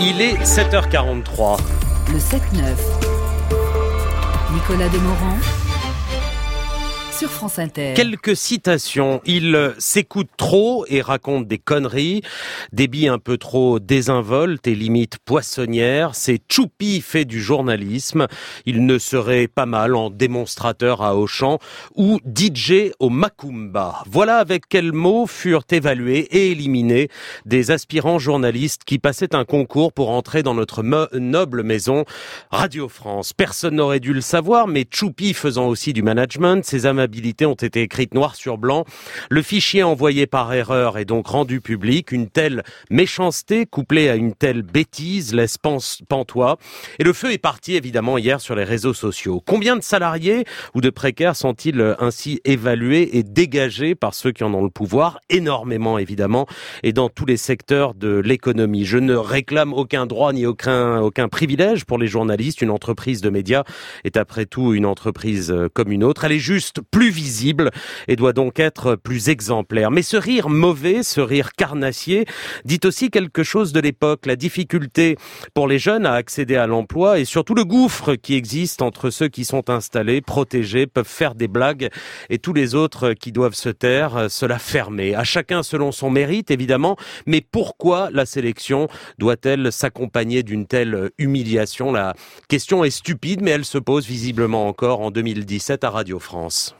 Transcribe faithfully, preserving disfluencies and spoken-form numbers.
Il est sept heures quarante-trois. Le sept neuf. Nicolas Demorand sur France Inter. Quelques citations. Il s'écoute trop et raconte des conneries. Débit un peu trop désinvolte et limite poissonnière. C'est Tchoupi fait du journalisme. Il ne serait pas mal en démonstrateur à Auchan ou D J au Macumba. Voilà avec quels mots furent évalués et éliminés des aspirants journalistes qui passaient un concours pour entrer dans notre mo- noble maison Radio France. Personne n'aurait dû le savoir, mais Tchoupi faisant aussi du management, ses amabilités ont été écrites noir sur blanc. Le fichier envoyé par erreur est donc rendu public. Une telle méchanceté couplée à une telle bêtise laisse pantois. Et le feu est parti évidemment hier sur les réseaux sociaux. Combien de salariés ou de précaires sont-ils ainsi évalués et dégagés par ceux qui en ont le pouvoir? Énormément évidemment, et dans tous les secteurs de l'économie. Je ne réclame aucun droit ni aucun, aucun privilège pour les journalistes. Une entreprise de médias est après tout une entreprise comme une autre. Elle est juste plus visible et doit donc être plus exemplaire. Mais ce rire mauvais, ce rire carnassier, dit aussi quelque chose de l'époque, la difficulté pour les jeunes à accéder à l'emploi et surtout le gouffre qui existe entre ceux qui sont installés, protégés, peuvent faire des blagues et tous les autres qui doivent se taire, se la fermer. À chacun selon son mérite, évidemment, mais pourquoi la sélection doit-elle s'accompagner d'une telle humiliation? La question est stupide, mais elle se pose visiblement encore en deux mille dix-sept à Radio France.